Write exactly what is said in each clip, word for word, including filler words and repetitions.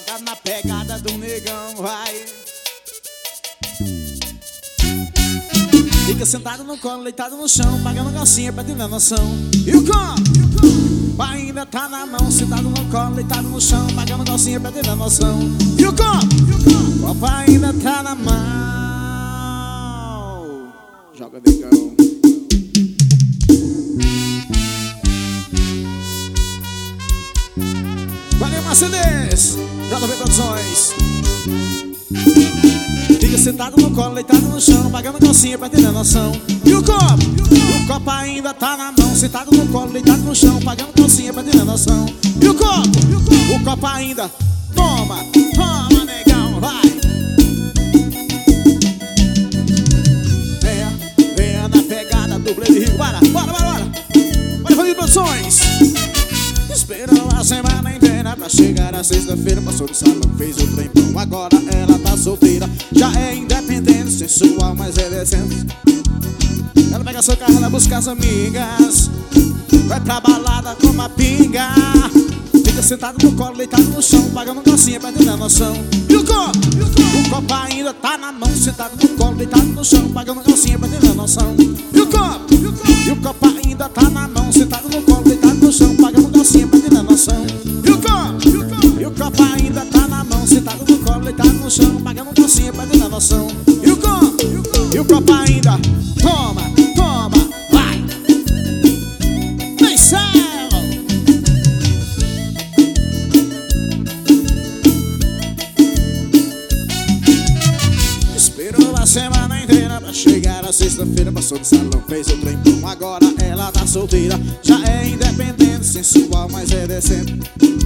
Joga na pegada do negão, vai. Fica sentado no colo, deitado no chão, pagando calcinha, perdendo a noção. E o copo ainda tá na mão, sentado no colo, deitado no chão, pagando calcinha, perdendo a noção. E o copo, o copo ainda tá na mão. Joga, negão. Valeu, Mercedes, J B Produções. Fica sentado no colo, deitado no chão, pagando calcinha, perdendo a noção. E o copo? O copo ainda tá na mão, sentado no colo, deitado no chão, pagando calcinha, perdendo a noção. E o copo? O copo ainda. Toma, toma, negão, vai. Venha, venha na pegada do Blade Rico. Bora, bora, bora, bora. Bora, Família Produções. Esperou a semana inteira pra chegar a sexta-feira. Passou no salão, fez o trem bom. Agora ela tá solteira. Já é independente, sensual, mas é decente. Ela pega seu carro, ela busca as amigas, vai pra balada com uma pinga. Fica sentado no colo, deitado no chão, pagando calcinha, perdendo a noção. E o copo? O copo ainda tá na mão, sentado no colo, deitado no chão, pagando calcinha, perdendo a noção. E o copo? E o copo ainda tá na mão, sentado no colo, deitado no chão, pagando calcinha, perdendo a noção. E o copo? E o copo ainda tá na mão, sentado no colo, deitado no chão, pagando calcinha, perdendo a noção. E o copo? E o copo ainda. Toma, toma, vai. Vem, céu. Esperou a semana inteira pra chegar a sexta-feira. Passou no salão, fez o trem bom. Agora ela tá solteira. Já é independente, sensual, mas é decente.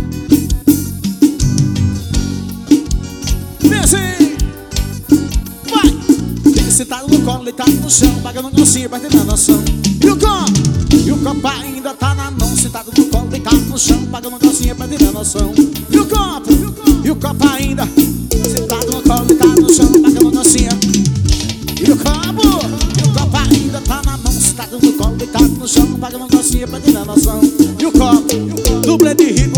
Desce. Vai. Fica sentado no colo, deitado no chão, pagando calcinha, perdendo a noção. E o copo? E o copo ainda tá na mão, sentado no colo, deitado no chão, pagando calcinha, perdendo a noção. E o copo? E o copo ainda sentado no colo, deitado no chão, pagando calcinha. E o copo? E o copo ainda tá na mão, sentado no colo, deitado no chão, pagando calcinha, perdendo a noção. E o copo? Do Blade Rico.